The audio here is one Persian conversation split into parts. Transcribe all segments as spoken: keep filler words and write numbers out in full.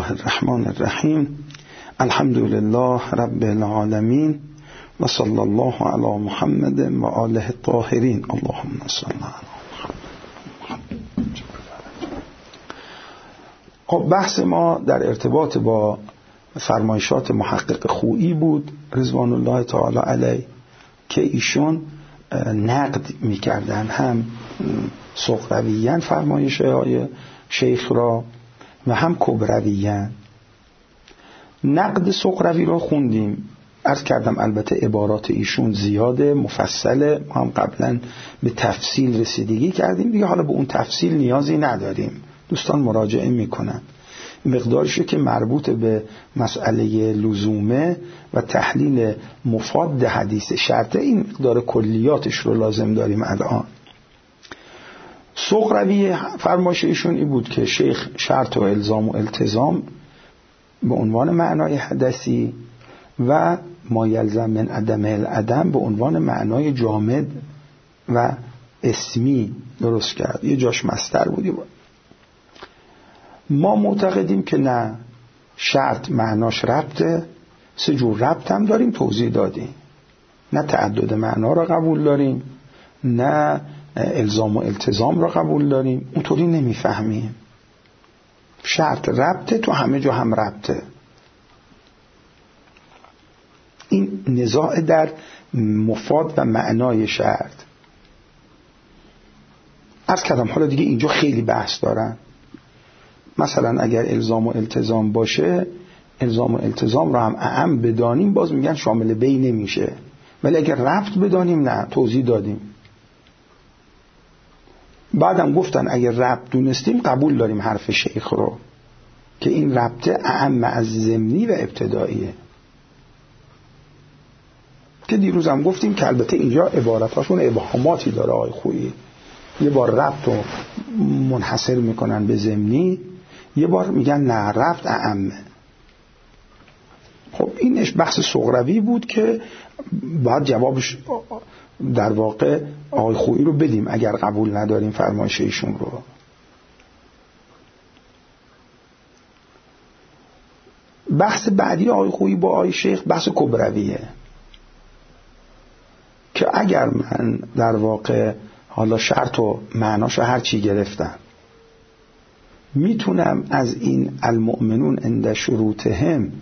الله الرحمن الرحیم. الحمد لله رب العالمین و صلی الله علی محمد و آله الطاهرین. اللهم صل علی محمد. خب بحث ما در ارتباط با فرمایشات محقق خویی بود رضوان الله تعالی علیه که ایشون نقد میکردن هم صغرویاً فرمایشه های شیخ را و هم کبرویاً. نقد صغروی را خوندیم، عرض کردم البته عبارات ایشون زیاده مفصله، ما هم قبلا به تفصیل رسیدگی کردیم دیگه، حالا به اون تفصیل نیازی نداریم، دوستان مراجعه میکنن. مقدارشو که مربوط به مسئله لزومه و تحلیل مفاد حدیث شرطه، این مقدار کلیاتش رو لازم داریم الان. صغروی فرمایش ایشون این بود که شیخ شرط و الزام و التزام به عنوان معنای حدثی و ما یلزم من عدم العدم به عنوان معنای جامد و اسمی درست کرد. یه جاش مصدر بودی بود. ما معتقدیم که نه، شرط معناش ربطه، سه جور ربط هم داریم توضیح دادیم، نه تعدد معنا را قبول داریم نه الزام و التزام را قبول داریم، اونطوری نمیفهمیم. شرط ربطه، تو همه جا هم ربطه. این نزاع در مفاد و معنای شرط. عرض کردم حالا دیگه اینجا خیلی بحث دارن. مثلا اگر الزام و التزام باشه، الزام و التزام را هم اعم بدانیم باز میگن شامل بی نمیشه، ولی اگر ربط بدانیم نه، توضیح دادیم. بعدم گفتن اگر ربط دونستیم قبول داریم حرف شیخ رو که این ربط اعم از ضمنی و ابتداییه، که دیروز هم گفتیم که البته اینجا عبارتاشون ابهاماتی داره آقای خویی. یه بار ربط رو منحصر میکنن به ضمنی، یه بار میگن نه ربط اعمه. خب اینش بحث صغروی بود که باید جوابش در واقع آقای خویی رو بدیم اگر قبول نداریم فرمایش ایشون رو. بحث بعدی آقای خویی با آقای شیخ بحث کبرویه که اگر من در واقع حالا شرط و معناش هر چی گرفتم میتونم از این المؤمنون عند شروطهم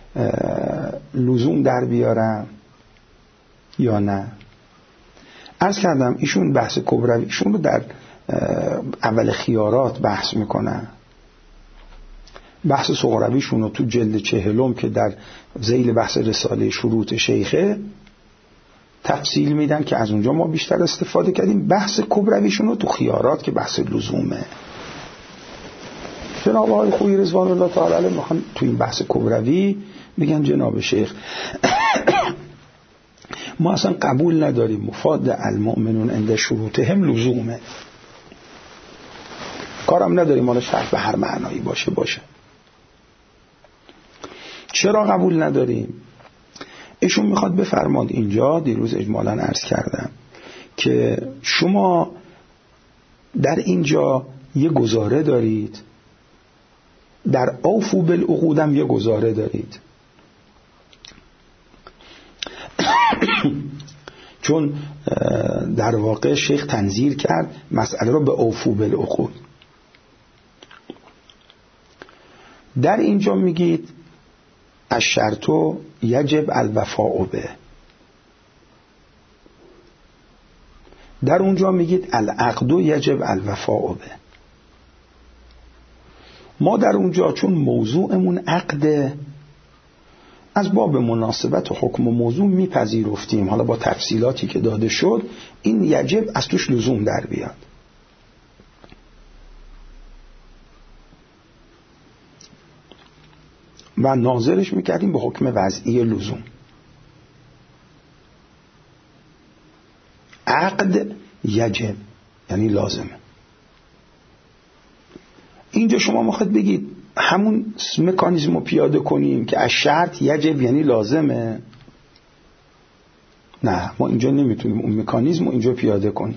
لزوم در بیارم یا نه. عرض کردم ایشون بحث کبروی ایشون رو در اول خیارات بحث میکنن، بحث صغرویشون رو تو جلد چهلم که در ذیل بحث رساله شروط شیخه تفصیل میدن که از اونجا ما بیشتر استفاده کردیم. بحث کبرویشون رو تو خیارات که بحث لزومه. جناب آقای خویی رضوان الله تعالی علیه میخوان تو این بحث کبروی میگن جناب شیخ ما اصلا قبول نداریم مفاد المؤمنون عند شروطهم لزومه، کارم نداریم حالا شرط به هر معنایی باشه باشه. چرا قبول نداریم؟ ایشون میخواد بفرماد اینجا، دیروز اجمالاً عرض کردم که شما در اینجا یه گزاره دارید، در اوفو بالعقودم یه گزاره دارید. چون در واقع شیخ تنزیل کرد مسئله رو به اوفو بالعقود. در اینجا میگید الشرطو یجب الوفاء به، در اونجا میگید العقدو یجب الوفاء به. ما در اونجا چون موضوعمون عقده، از باب مناسبت و حکم و موضوع میپذیرفتیم، حالا با تفصیلاتی که داده شد این یجب از توش لزوم در بیاد. و ناظرش میکردیم به حکم وضعی لزوم. عقد یجب یعنی لازمه. اینجا شما میخواید بگید همون مکانیزم رو پیاده کنیم که از شرط یجب یعنی لازمه؟ نه، ما اینجا نمیتونیم اون مکانیزم رو اینجا پیاده کنیم.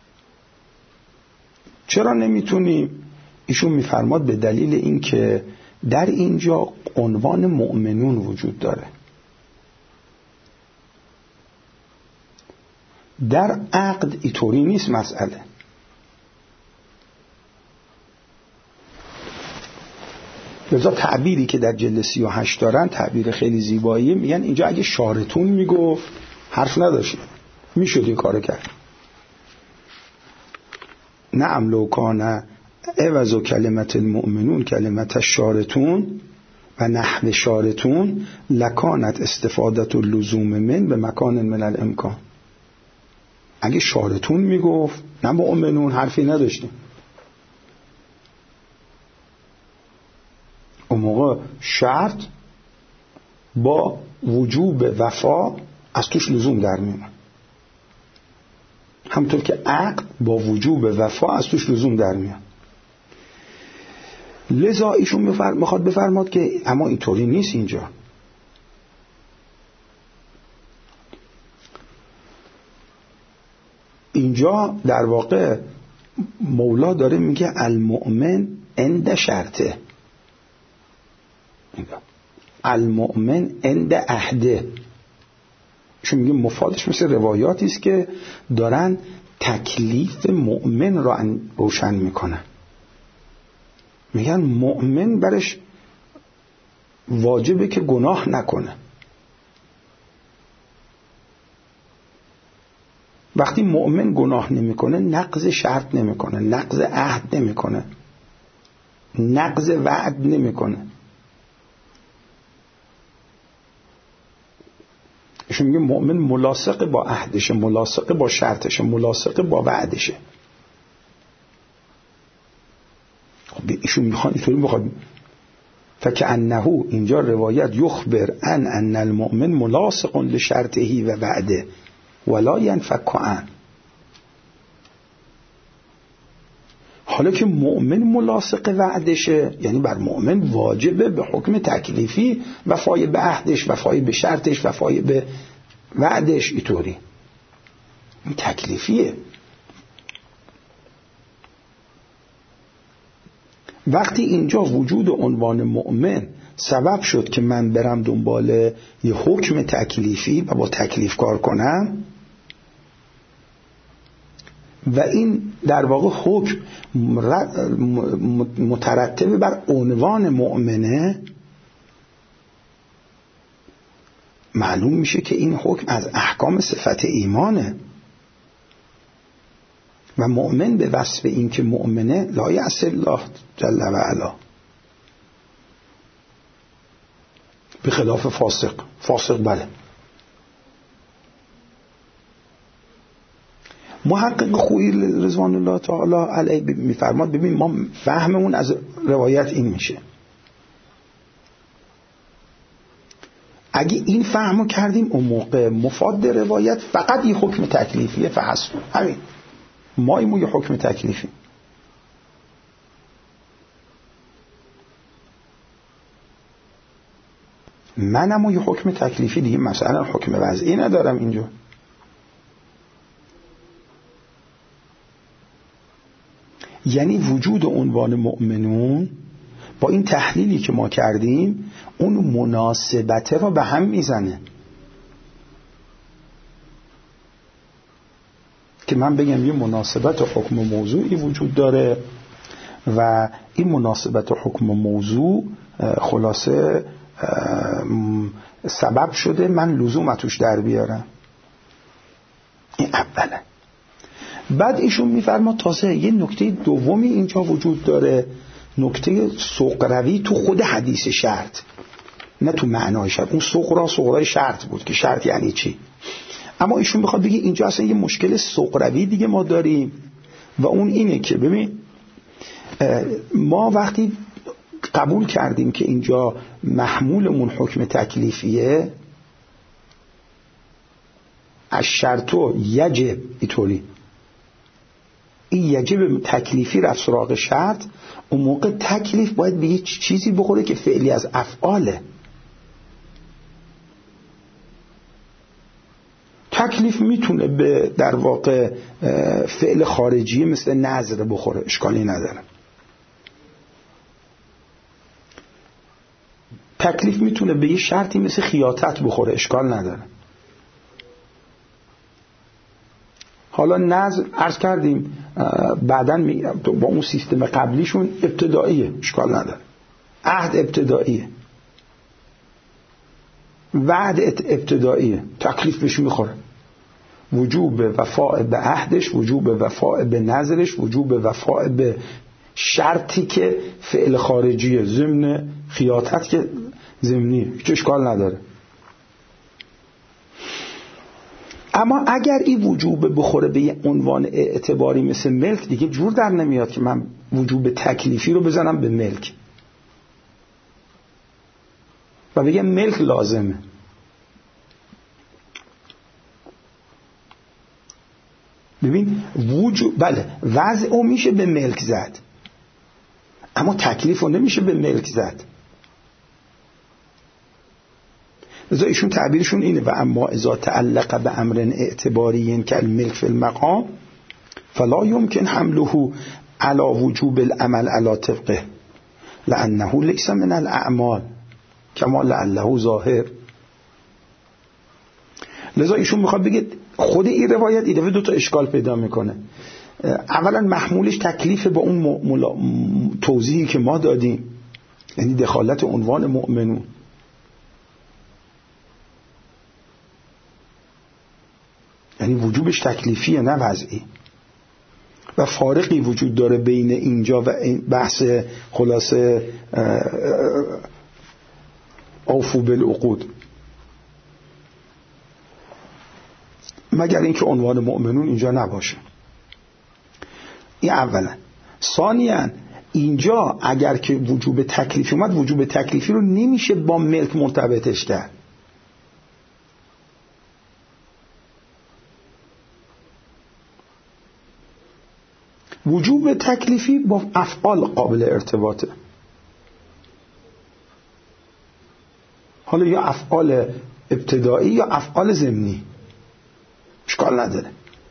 چرا نمیتونیم؟ ایشون میفرماد به دلیل این که در اینجا عنوان مؤمنون وجود داره. در عقد اینطوری نیست مسئله. لذا تعبیری که در جلد سی و هشت دارن تعبیر خیلی زیباییه، میگن اینجا اگه شارطون میگفت حرف نداشت، میشد این کارو کرد. نعم لو کان عوض کلمت المؤمنون کلمت الشارطون و نحو شارطون لکانت استفادت اللزوم من به مکان من الامکان. اگه شارطون میگفت نه مؤمنون حرفی نداشتیم. اون موقع شرط با وجوب وفا از توش لزوم در میومد، همونطور که عقد با وجوب وفا از توش لزوم در میاد. لذا ایشون میخواد بفرماد که اما اینطوری نیست. اینجا اینجا در واقع مولا داره میگه المؤمن عند شرطه، المؤمن عند عهده. چون میگه مفادش مثل روایاتی است که دارن تکلیف مؤمن را روشن میکنن. میگن مؤمن برش واجبه که گناه نکنه. وقتی مؤمن گناه نمیکنه نقض شرط نمیکنه، نقض عهد نمیکنه، نقض وعد نمیکنه. ایشون میگه مؤمن ملاصق با عهدشه، ملاصق با شرطشه، ملاصق با وعدشه. خب ایشون میخواد اینطوری میخواد فکأنه اینجا روایت یخبر ان ان المؤمن ملاصق لشرطه و وعده ولا ينفك عنه. حالا که مؤمن ملاصق وعدشه یعنی بر مؤمن واجبه به حکم تکلیفی وفای به عهدش، وفای به شرطش، وفای به وعدش. اینطوری این تکلیفیه. وقتی اینجا وجود عنوان مؤمن سبب شد که من برم دنبال یه حکم تکلیفی و با تکلیف کار کنم و این در واقع حکم مترتب بر عنوان مؤمنه، معلوم میشه که این حکم از احکام صفت ایمانه و مؤمن به وصف این که مؤمنه لا یعصی الله جل و علا، به خلاف فاسق. فاسق بله. محقق خویی رضوان الله تعالی علیه میفرماد ببین ما فهممون از روایت این میشه، اگه این فهمو کردیم اون موقع مفاد روایت فقط یه حکم تکلیفیه فحسب. همین ما ایمون یه حکم تکلیفی. منم یه حکم تکلیفی دیگه، مثلا حکم وضعی ندارم اینجا. یعنی وجود عنوان مؤمنون با این تحلیلی که ما کردیم اون مناسبته رو به هم میزنه که من بگم یه مناسبت حکم و موضوعی وجود داره و این مناسبت حکم و موضوع خلاصه سبب شده من لزوم توش در بیارم. این اوله. بعد ایشون میفرما تازه یه نکته دومی اینجا وجود داره، نکته سغروی تو خود حدیث شرط، نه تو معنای شرط. اون سغرا سغرای شرط بود که شرط یعنی چی، اما ایشون میخواد بگه اینجا اصلا یه مشکل سغروی دیگه ما داریم و اون اینه که ببین ما وقتی قبول کردیم که اینجا محمولمون حکم تکلیفیه، از شرطو یجب اینطوری این یجب تکلیفی رفت سراغ شرط، اون موقع تکلیف باید به یه چیزی بخوره که فعلی از افعاله. تکلیف میتونه به در واقع فعل خارجی مثل نظر بخوره، اشکالی نداره. تکلیف میتونه به یه شرطی مثل خیاطت بخوره، اشکال نداره. حالا نظر عرض کردیم بعداً با اون سیستم قبلیشون ابتداییه، اشکال نداره. عهد ابتداییه، وعد ابتداییه، تکلیف بهش میخوره. وجوب وفاء به عهدش، وجوب وفاء به نظرش، وجوب وفاء به شرطی که فعل خارجیه، ضمن خیاطت که ضمنیه، هیچ اشکال نداره. اما اگر این وجوب بخوره به یه عنوان اعتباری مثل ملک، دیگه جور در نمیاد که من وجوب تکلیفی رو بزنم به ملک و بگم ملک لازمه. ببین وجوب، بله وضع او میشه به ملک زد، اما تکلیف رو نمیشه به ملک زد. لذا ایشون تعبیرشون اینه: و اما اذا تعلق به امر اعتباری کالملک فی المقام فلا يمكن حمله على وجوب العمل على طبقه لانه ليس من الاعمال کما لعله ظاهر. لذا ایشون میخواد بگه خود این روایت این دفعه دو تا اشکال پیدا میکنه. اولا محمولش تکلیف با اون ملا... توضیحی که ما دادیم، یعنی دخالت عنوان مؤمنون. یعنی وجوبش تکلیفیه نه وضعی، و فارقی وجود داره بین اینجا و بحث خلاصه اوفو بالعقود، مگر اینکه عنوان مؤمنون اینجا نباشه. این اولا. ثانیاً اینجا اگر که وجوب تکلیفی اومد، وجوب تکلیفی رو نمیشه با ملک مرتبطش کرد. وجوب تکلیفی با افعال قابل ارتباطه. حالا یا افعال ابتدایی یا افعال ضمنی، اشکال نداره.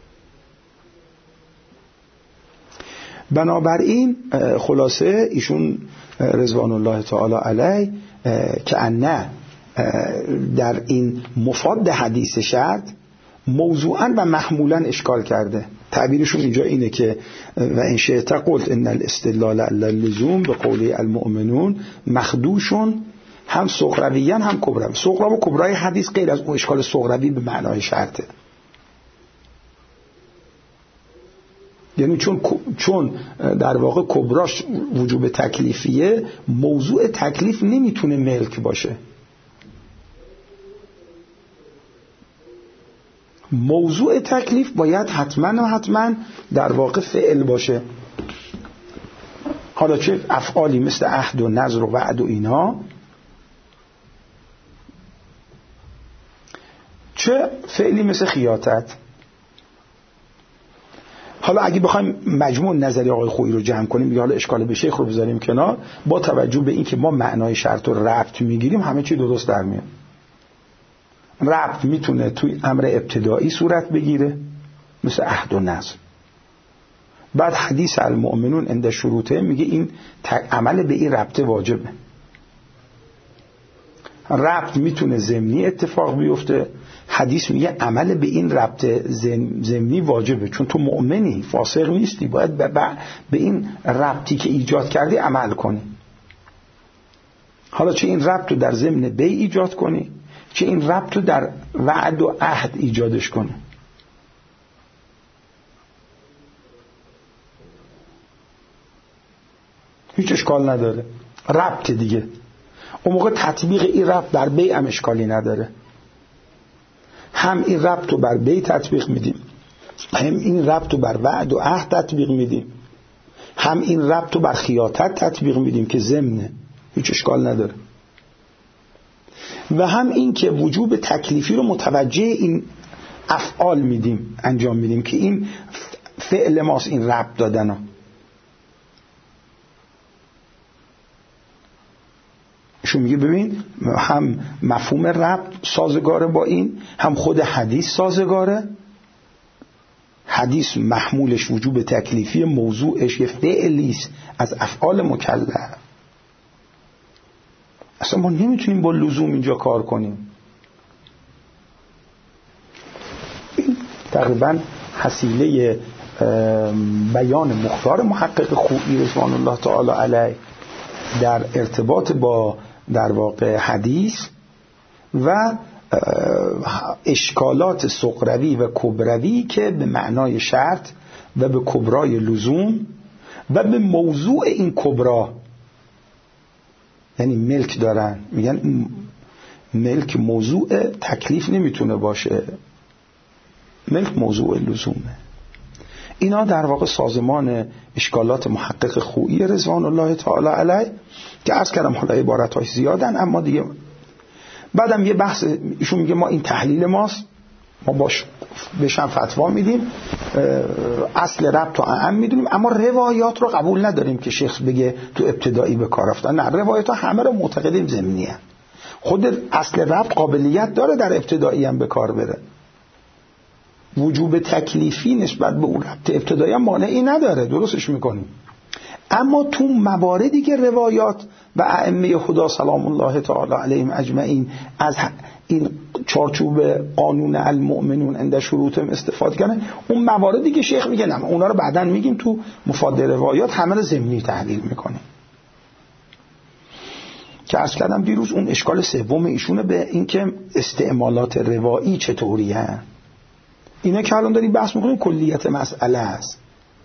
بنابراین خلاصه ایشون رضوان الله تعالی علیه که انه در این مفاد حدیث شرط موضوعاً و محمولاً اشکال کرده. تعبیرشون اینجا اینه که و ان شئت قلت ان الاستدلال علی اللزوم به قول المؤمنون مخدوشون هم صغرویاً هم کبروی. صغرا و کبرای حدیث غیر از اون اشکال صغروی به معنای شرطه. یعنی چون چون در واقع کبراش وجوب تکلیفیه، موضوع تکلیف نمیتونه ملک باشه. موضوع تکلیف باید حتما و حتما در واقع فعل باشه. حالا چه افعالی مثل عهد و نذر و وعد و اینها، چه فعلی مثل خیاطت. حالا اگه بخوایم مجموع نظری آقای خویی رو جمع کنیم، یا حالا اشکال به شیخ رو بذاریم کنار، با توجه به این که ما معنای شرط رو ربط میگیریم، همه چی درست در میاد. ربط میتونه توی امر ابتدایی صورت بگیره مثل عهد و نذر. بعد حدیث المؤمنون عند شروطه میگه این عمل به این ربط واجبه. ربط میتونه ضمنی اتفاق بیفته، حدیث میگه عمل به این ربط ضمنی واجبه، چون تو مؤمنی، فاسق نیستی، باید به این ربطی که ایجاد کردی عمل کنی. حالا چه این ربط رو در ضمن بی ایجاد کنی، چه این ربط رو در وعد و عهد ایجادش کنی. هیچ اشکال نداره، ربط دیگه. اون موقع تطبیق این ربط بر بی هم اشکالی نداره. هم این ربط رو بر بی تطبیق میدیم، هم این ربط رو بر وعد و عهد تطبیق میدیم، هم این ربط رو بر خیاطت تطبیق میدیم که ضمنه، هیچ اشکال نداره. و هم این که وجوب تکلیفی رو متوجه این افعال میدیم، انجام میدیم که این فعل ماست، این ربط دادن ها. شو میگه ببین، هم مفهوم ربط سازگاره با این، هم خود حدیث سازگاره. حدیث محمولش وجوب تکلیفی، موضوعش یه فعلیست از افعال مکلف. اصلا ما نمیتونیم با لزوم اینجا کار کنیم. این تقریبا حصیله بیان مختار محقق خویی رضوان الله تعالی علیه در ارتباط با در واقع حدیث و اشکالات صغروی و کبروی که به معنای شرط و به کبرای لزوم و به موضوع این کبرا، یعنی ملک دارن، میگن ملک موضوع تکلیف نمیتونه باشه، ملک موضوع لزومه. اینا در واقع سازمان اشکالات محقق خویی رضوان الله تعالی علیه که عرض کردم حالا عبارتاش زیادن، اما دیگه بعدم یه بحث ایشون میگه ما این تحلیل ماست، ما باش بهش هم فتوا میدیم، اصل ربط و اعم میدونیم، اما روایات رو قبول نداریم که شخص بگه تو ابتدایی به کار رفتن. نه، روایات ها همه رو معتقدیم ضمنی هست. خود اصل ربط قابلیت داره در ابتدایی هم به کار بره. وجوب تکلیفی نسبت به اون ربط ابتدایی هم مانعی نداره، درستش میکنیم. اما تو مواردی که روایات و ائمه خدا سلام الله تعالی علیهم اجمعین از این چارچوب قانون المؤمنون عند شروطهم استفاده کردن، اون مواردی که شیخ میگه نه اونا رو بعداً میگیم تو مفاد روایات همه رو ضمنی تحلیل میکنیم. که عرض کردم دیروز اون اشکال سوم ایشونه به این که استعمالات روایی چطوری هست. اینا که الان داریم بحث میکنیم کلیت مسئله است.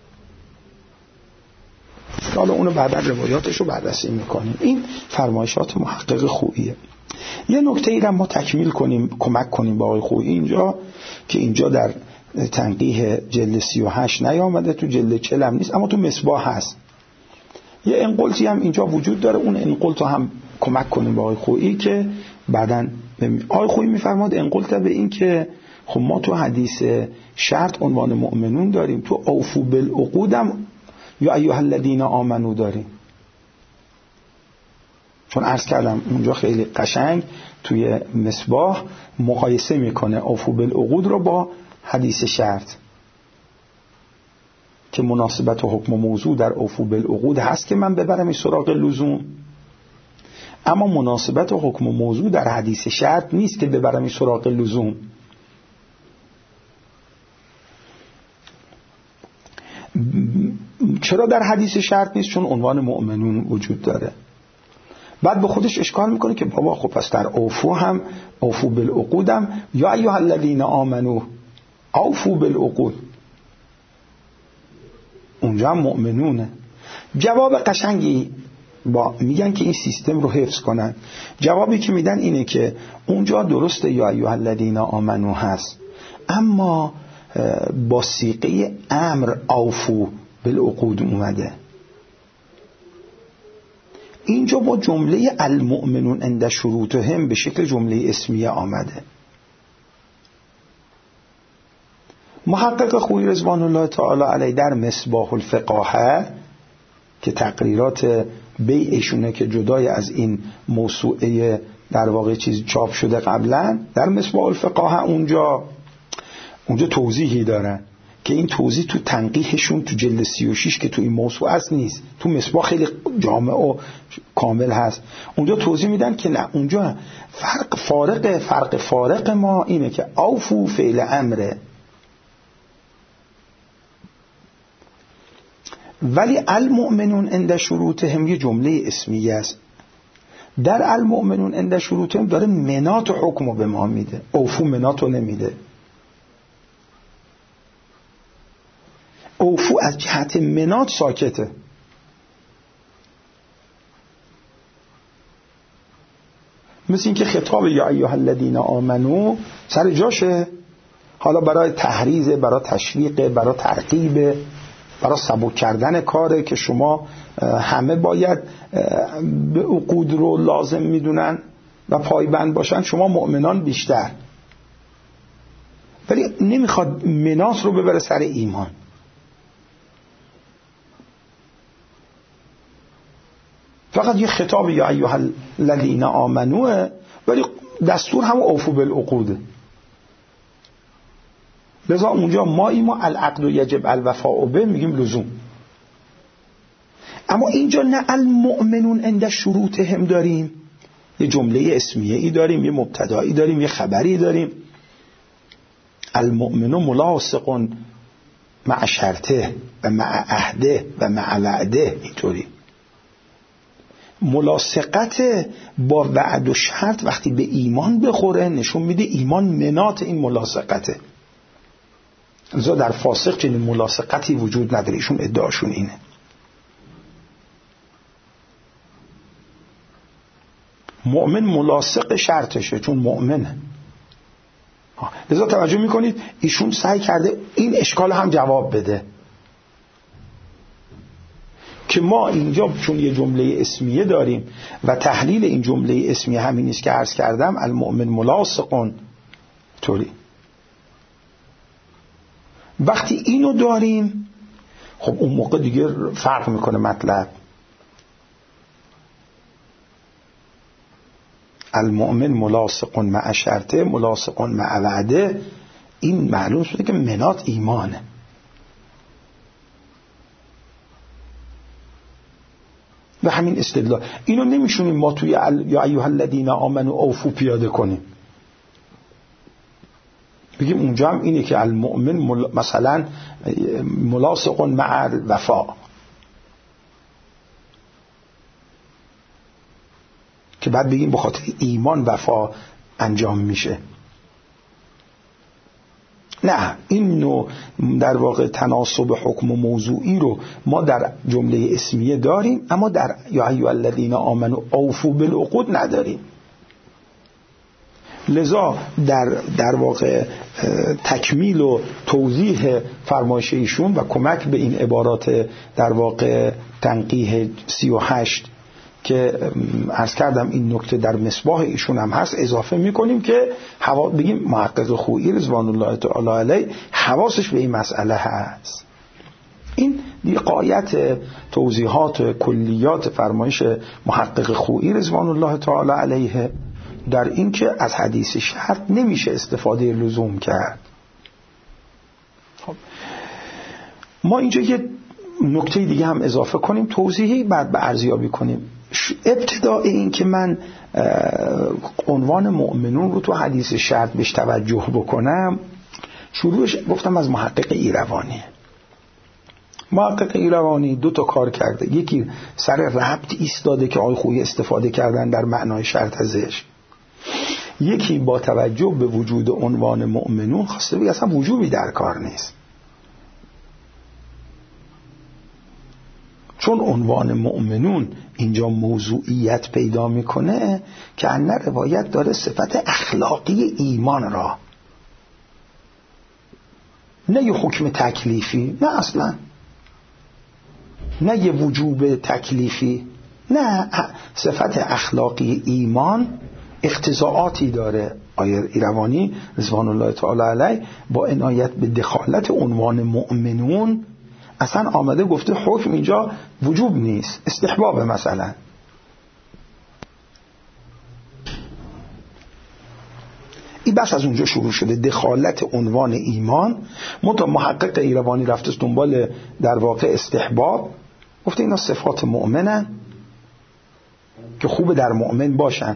حالا اونو بعدا روایاتش رو بررسی میکنیم. این فرمایشات محقق خوییه. یه نکته ای را ما تکمیل کنیم، کمک کنیم با آقای خویی اینجا، که اینجا در تنقیح جلد سی و هشت نیامده، تو جلد چهل هم نیست، اما تو مصباح هست. یه انقلتی هم اینجا وجود داره، اون انقلت رو هم کمک کنیم با آقای خویی که بعداً ببینیم. آقای خویی میفرماد انقلت به این که خب ما تو حدیث شرط عنوان مؤمنون داریم، تو اوفو بالعقود هم یا ایها الذین آمنو داریم. چون عرض کردم اونجا خیلی قشنگ توی مصباح مقایسه میکنه اوفو بالعقود رو با حدیث شرط که مناسبت و حکم و موضوع در اوفو بالعقود هست که من ببرم این سراغ لزوم، اما مناسبت و حکم و موضوع در حدیث شرط نیست که ببرم این سراغ لزوم. چرا در حدیث شرط نیست؟ چون عنوان مؤمنون وجود داره. بعد به خودش اشکال میکنه که بابا خب پس در اوفو هم اوفو بالعقود هم یا ایها الذین آمنو اوفو بالعقود، اونجا هم مؤمنونه. جواب قشنگی با میگن که این سیستم رو حفظ کنن. جوابی که میدن اینه که اونجا درسته یا ایها الذین آمنو هست، اما با صیغه امر اوفو بالعقود اومده. اینجا با جمله المؤمنون عند شروطهم به شکل جمله اسمیه آمده. محقق خویی رضوان الله تعالی علیه در مصباح الفقاهه که تقریرات بیعشونه که جدای از این موسوعه در واقع چیز چاپ شده قبلا، در مصباح الفقاهه اونجا اونجا توضیحی دارن که این توضیح تو تنقیحشون تو جلد سی و شش که تو این موضوع است نیست، تو مصباح خیلی جامع و کامل هست. اونجا توضیح میدن که نه، اونجا فرق فارق فرق فارق ما اینه که اوفو فعل امره، ولی المؤمنون عند شروطهم یه جمله اسمیه است. در المؤمنون عند شروطهم داره منات و حکمو به ما میده، اوفو مناتو نمیده. اوفو از جهت منات ساکته. مثل این که خطاب یا ایها الذین آمنو سر جاشه، حالا برای تحریض، برای تشویق، برای ترغیب، برای سبک کردن کاره که شما همه باید به عقود رو لازم میدونن و پایبند باشن، شما مؤمنان بیشتر، ولی نمیخواد منات رو ببره سر ایمان. فقط یه خطاب یا ایها الذین آمنوه، ولی دستور هم اوفو بالعقوده. لذا اونجا ما ایما العقد یجب الوفاء به میگیم لزوم، اما اینجا نه المؤمنون عند شروطهم داریم، یه جمله اسمیه ای داریم، یه مبتدایی داریم، یه خبری داریم. المؤمن ملاصق مع شرطه و مع عهده و مع وعده. اینطوری ملاصقت با وعد و شرط وقتی به ایمان بخوره نشون میده ایمان منات این ملاصقته. لذا در فاسق چنین ملاصقتی وجود نداره. ایشون ادعاشون اینه. مؤمن ملاصق شرطشه چون مؤمنه. لذا توجه میکنید ایشون سعی کرده این اشکال هم جواب بده که ما اینجا چون یه جمله اسمیه داریم و تحلیل این جمله اسمیه همین است که عرض کردم، المؤمن ملاصقون طوری. وقتی اینو داریم خب اون موقع دیگه فرق میکنه مطلب. المؤمن ملاصق مع شرطه ملاصق مع وعده، این معلوم شده که منات ایمانه. و همین استدلال اینو نمیشونیم ما توی یا ایها الذین آمنوا اوفوا پیاده کنیم، بگیم اونجا هم اینه که المؤمن مل... مثلا ملاصق مع الوفا، که بعد بگیم به خاطر ایمان وفا انجام میشه. نه، این نوع در واقع تناسب حکم و موضوعی رو ما در جمله اسمیه داریم، اما در یا ایها الذین آمنوا اوفوا بالعقود نداریم. لذا در در واقع تکمیل و توضیح فرمایش ایشون و کمک به این عبارات در واقع تنقیح سی و هشت که عرض کردم این نکته در مصباح ایشون هم هست اضافه میکنیم که حوا بگیم محقق خویی رضوان الله تعالی علیه حواسش به این مسئله هست. این غایت توضیحات کلیات فرمایش محقق خویی رضوان الله تعالی علیه در این که از حدیث شرط نمیشه استفاده لزوم کرد. خب ما اینجا یه نکته دیگه هم اضافه کنیم، توضیحی بعد به ارزیابی کنیم. ابتداء این که من عنوان مؤمنون رو تو حدیث شرط بهش توجه بکنم، شروعش گفتم از محقق ایروانی. محقق ایروانی دو تا کار کرده، یکی سر ربط ایستاده که آقای خویی استفاده کردن در معنای شرط ازش، یکی با توجه به وجود عنوان مؤمنون خواسته بگه اصلا وجوبی در کار نیست، چون عنوان مؤمنون اینجا موضوعیت پیدا میکنه که انه روایت داره صفت اخلاقی ایمان را، نه یه حکم تکلیفی، نه اصلا نه یه وجوب تکلیفی، نه، صفت اخلاقی ایمان اقتضاعاتی داره. آیه ایروانی رضوان الله تعالی علیه با عنایت به دخالت عنوان مؤمنون اصلا آمده گفته حکم اینجا وجوب نیست، استحباب. مثلا این بس از اونجا شروع شده دخالت عنوان ایمان. منتها محقق ایروانی رفته دنبال در واقع استحباب، گفته اینا صفات مؤمنن که خوب در مؤمن باشن.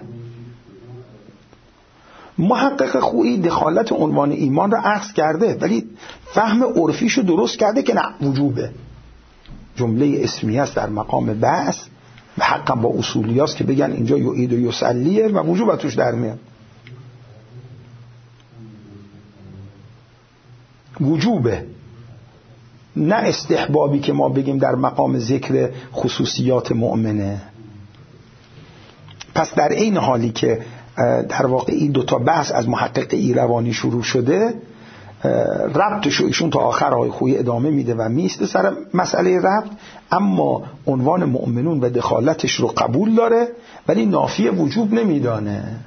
محقق خویی دخالت عنوان ایمان را عکس کرده ولی فهم عرفیشو درست کرده که نه، وجوبه. جمله اسمیه است در مقام بعث و حقا با اصولیاست که بگن اینجا یعید و یصلیه و وجوب توش در میاد. وجوبه، نه استحبابی که ما بگیم در مقام ذکر خصوصیات مؤمنه. پس در این حالی که در واقع این دوتا بحث از محقق ایروانی شروع شده، ربطشو ایشون تا آخر آقای خویی ادامه میده و میسته سر مسئله ربط، اما عنوان مؤمنون و دخالتش رو قبول داره ولی نافی وجوب نمیدانه.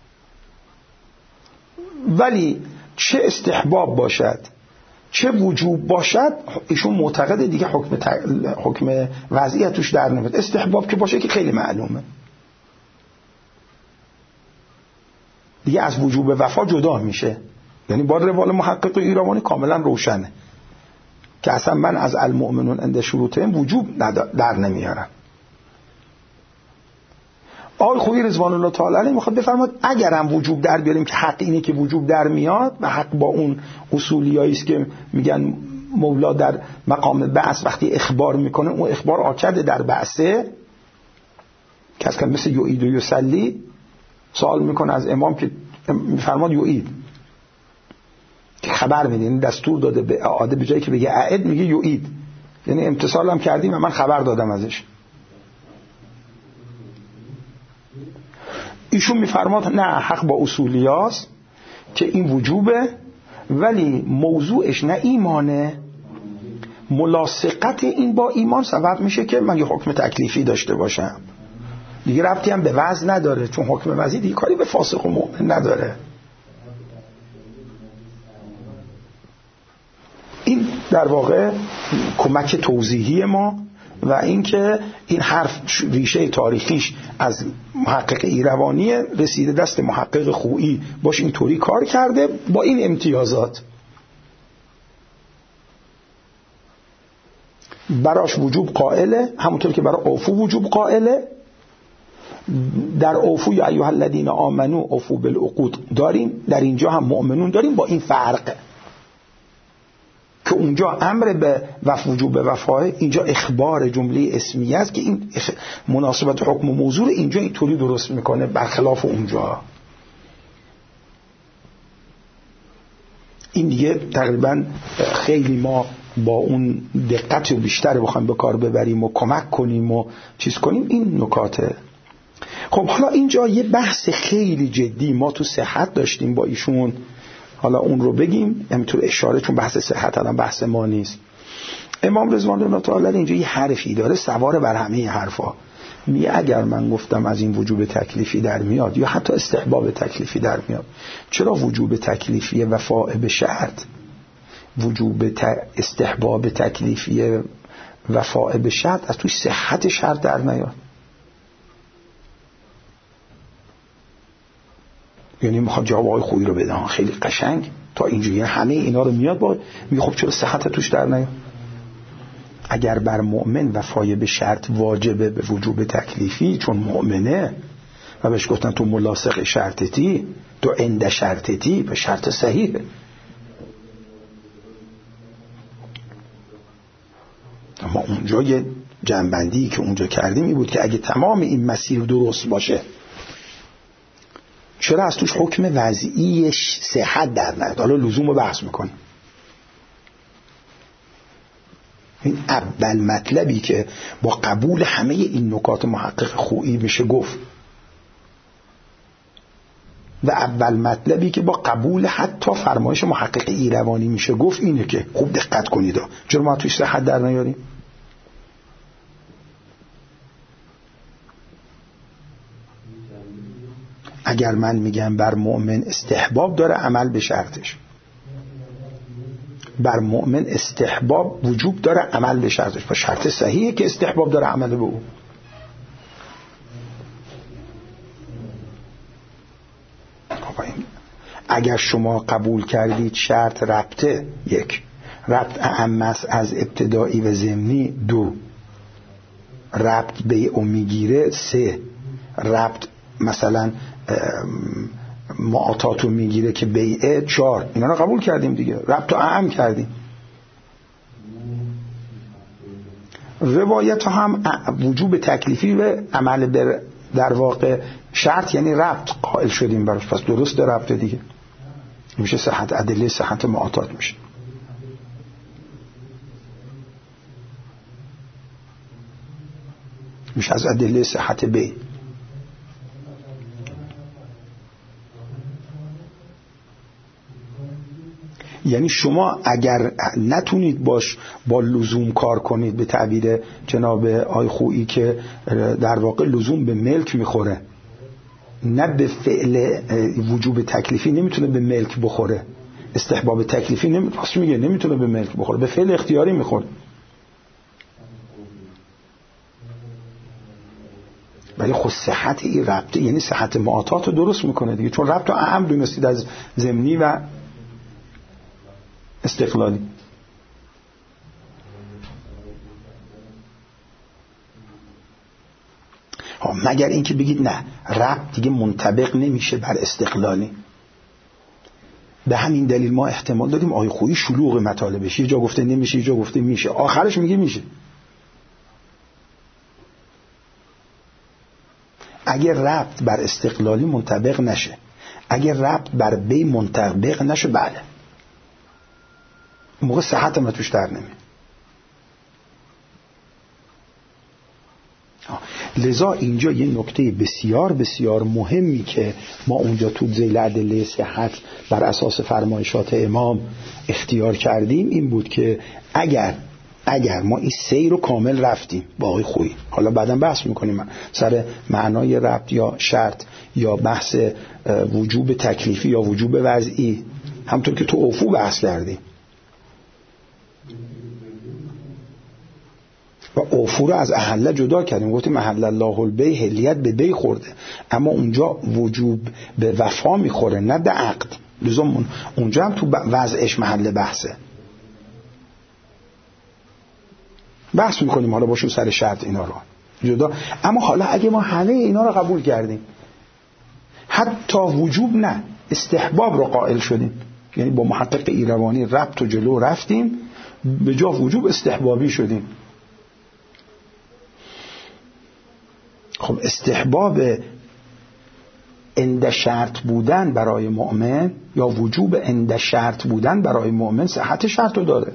ولی چه استحباب باشد چه وجوب باشد ایشون معتقده دیگه حکم ت... حکم وضعیت توش در نمیاد. استحباب که باشه که خیلی معلومه، دیگه از وجوب وفا جدا میشه. یعنی با روال محقق ایروانی کاملا روشنه که اصلا من از المؤمنون عند شروطهم وجوب در نمیارم. آقای خویی رضوان الله تعالی علیه میخواد بفرماد اگر هم وجوب در بیاریم که حق اینه که وجوب در میاد و حق با اون اصولیایی است که میگن مولا در مقام بعث وقتی اخبار میکنه اون اخبار آکد در بعثه، کس که مثل یعید و یصلی سوال میکنه از امام که میفرماد یعید که خبر میده، یعنی دستور داده به اعاده، به جایی که بگه اعد میگه یعید، یعنی امتثالم کردیم و من خبر دادم ازش. ایشون میفرماد نه، حق با اصولیاست که این وجوبه، ولی موضوعش نه ایمانه، ملاصقت این با ایمان سبب میشه که من یه حکم تکلیفی داشته باشم، دیگه ربطی هم به وضع نداره، چون حکم وضعی دیگه کاری به فاسق و مؤمن نداره. این در واقع کمک توضیحی ما و اینکه این حرف ریشه تاریخیش از محقق ایروانی رسیده دست محقق خویی، باش اینطوری کار کرده با این امتیازات. براش وجوب قائله، همونطور که برای اوفو وجوب قائله. در اوفو یا ایها الذین آمنو اوفو بالعقود داریم، در اینجا هم مؤمنون داریم، با این فرق که اونجا امر به وفا وجوب به وفاه، اینجا اخبار جمله اسمیه است که این مناسبت حکم و موضوع اینجا اینطوری درست میکنه برخلاف اونجا. این دیگه تقریبا خیلی ما با اون دقت بیشتر بخوایم به کار ببریم و کمک کنیم و چیز کنیم این نکاته. خب حالا اینجا یه بحث خیلی جدی ما تو صحت داشتیم با ایشون، حالا اون رو بگیم همینطور اشاره، چون بحث صحت الان بحث ما نیست. امام رضوان الله تعالی اینجا یه حرفی داره سوار بر همه حرفا، میگه اگر من گفتم از این وجوب تکلیفی در میاد یا حتی استحباب تکلیفی در میاد، چرا وجوب تکلیفی وفاء به شرط، وجوب استحباب تکلیفی وفاء به شرط از توی صحت شرط در نیاد؟ یعنی میخواد جواب آقای خویی رو بده خیلی قشنگ تا اینجوری، یعنی همه اینا رو میاد با میگه خب چرا صحت توش در نیاد؟ اگر بر مؤمن وفای به شرط واجبه به وجوب تکلیفی چون مؤمنه و بهش گفتن تو ملاصق شرطتی، تو عند شرطتی، به شرط صحیحه. اما اونجا یه جنبندی که اونجا کردیم این بود که اگه تمام این مسیر درست باشه چرا از توش حکم وضعیش صحت در نیاد؟ حالا لزوم رو بحث میکنیم. این اول مطلبی که با قبول همه این نکات محقق خویی میشه گفت و اول مطلبی که با قبول حتی فرمایش محقق ایروانی میشه گفت اینه که خوب دقت کنید چرا ما توش صحت در نیاریم؟ اگر من میگم بر مؤمن استحباب داره عمل به شرطش، بر مؤمن استحباب وجوب داره عمل به شرطش، با شرط صحیحه که استحباب داره عمل به او. اگر شما قبول کردید شرط ربطه، یک ربط اعم است از ابتدایی و ضمنی، دو ربط بیع میگیره، سه ربط مثلا معاطاتو میگیره که بیعه، چهار اینا رو قبول کردیم دیگه، ربطو اعم کردیم. روایت هم وجوب تکلیفی و عمل بر در واقع شرط یعنی ربط قائل شدیم براش، پس درست ربط دیگه میشه صحت، ادله صحت معاطات میشه. میشه از ادله صحت بیع. یعنی شما اگر نتونید باش با لزوم کار کنید، به تعبیر جناب آی خویی که در واقع لزوم به ملک میخوره نه به فعل وجوب تکلیفی، نمیتونه به ملک بخوره، استحباب تکلیفی نمیتونه میگه نمیتونه به ملک بخوره، به فعل اختیاری میخوره. ولی خود صحت این ربط یعنی صحت معاطات رو درست میکنه دیگه، چون ربط رو اهم دونستید از ضمنی و استقلالی. مگر اینکه بگید نه ربط دیگه منطبق نمیشه بر استقلالی. به همین دلیل ما احتمال دادیم آیه خویی شلوغ مطالبش، یه جا گفته نمیشه یه جا گفته میشه، آخرش میگه میشه. اگر ربط بر استقلالی منطبق نشه، اگر ربط بر بی منطبق نشه، بله موقع صحت هم توش در نمیاد. لذا اینجا یه نکته بسیار بسیار مهمی که ما اونجا تو ذیل ادله صحت بر اساس فرمایشات امام اختیار کردیم این بود که اگر اگر ما این سیر رو کامل رفتیم با آقای خویی، حالا بعدا بحث میکنیم سر معنای ربط یا شرط یا بحث وجوب تکلیفی یا وجوب وضعی، همطور که تو اوفو بحث کردیم و اوفو رو از احله جدا کردیم، گفتیم احل الله البیع، حلیت به بی خورده، اما اونجا وجوب به وفا میخوره نه به عقد، لزوم اونجا هم تو وضعش محل بحثه، بحث میکنیم حالا باشون سر شرط اینا رو جدا. اما حالا اگه ما همه اینا رو قبول کردیم، حتی وجوب نه استحباب رو قائل شدیم، یعنی با محقق ایروانی ربط و جلو رفتیم، به جا وجوب استحبابی شدیم. خب استحباب عند شرط بودن برای مؤمن یا وجوب عند شرط بودن برای مؤمن صحت شرط رو داره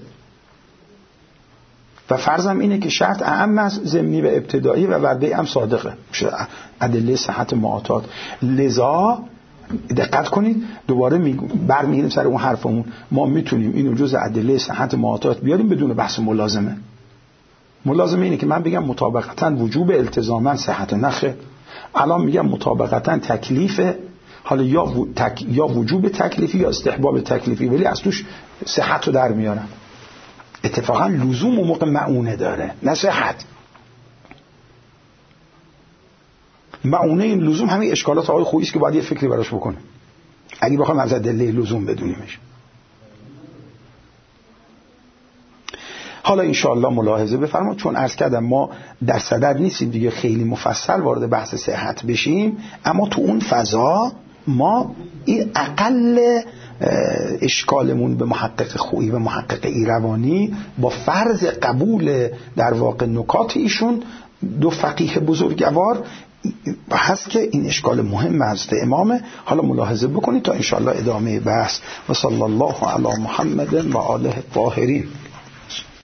و فرضم اینه که شرط اعم از ضمنی و ابتدایی و وعده هم صادقه، ادله صحت معاطات. لذا دقت کنید دوباره برمیگردیم سر اون حرفمون، ما میتونیم اینو جز ادله صحت معاطات بیاریم بدون بحث ملازمه. ملازمه اینه که من بگم مطابقتا وجوب التزاما صحت نخه، الان میگم مطابقتا تکلیفه، حالا یا, و... تک... یا وجوب تکلیفی یا استحباب تکلیفی، ولی از توش صحت رو در میارم. اتفاقا لزوم و موقع معونه داره نه صحت. معونه این لزوم همین اشکالات آقای خویی است که باید یه فکری براش بکنه اگه بخوایم از ادله لزوم بدونیمش. حالا انشاءالله ملاحظه بفرمایید، چون عرض کردم ما در صدد نیستیم دیگه خیلی مفصل وارد بحث صحت بشیم، اما تو اون فضا ما این اقل اشکالمون به محقق خویی و محقق ایروانی با فرض قبول در واقع نکات ایشون دو فقیه بزرگوار هست که این اشکال مهم از امامه. حالا ملاحظه بکنید تا انشاءالله ادامه بحث. و صلی الله علی محمد و آله الطاهرین.